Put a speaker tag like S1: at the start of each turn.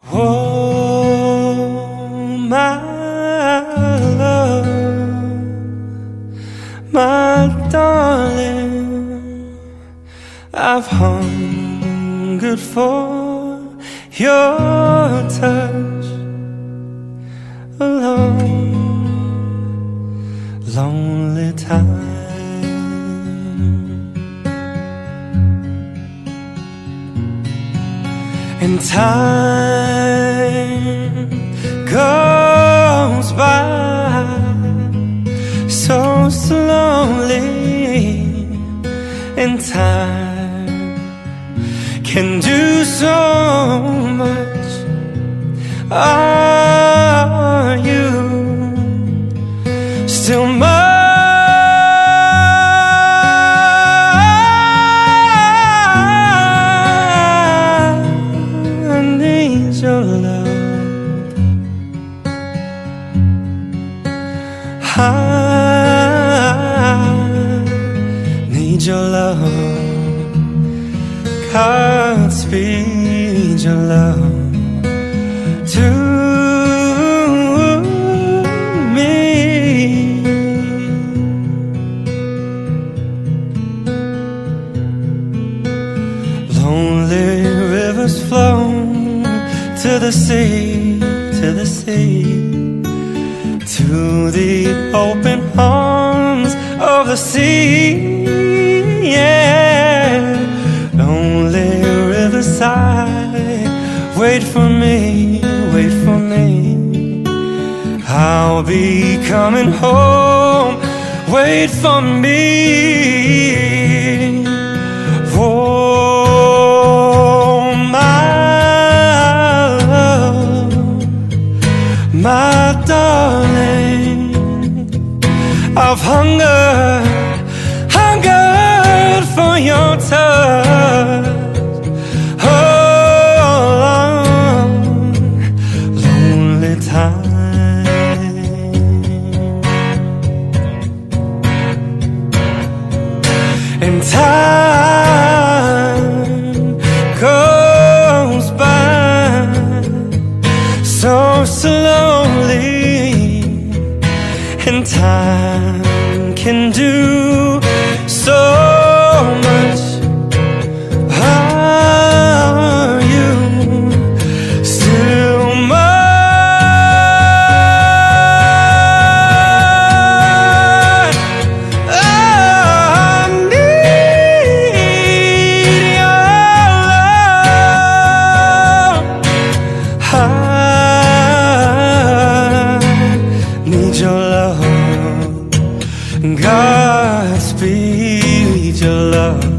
S1: Oh, my love, my darling, I've hungered for your touch a long, lonely time. And time goes by so slowly, and time can do so much. Are you still mine? Your love, I need your love. Godspeed your love to me. Lonely rivers flow to the sea, to the sea, to the open arms of the sea. Yeah, lonely riverside, wait for me, wait for me. I'll be coming home, wait for me. Oh, my darling, I've hungered for your touch. Oh, lonely time. And time goes by so slowly, and time can do so much. Are you still mine? I need your love. Need your love. Godspeed your love.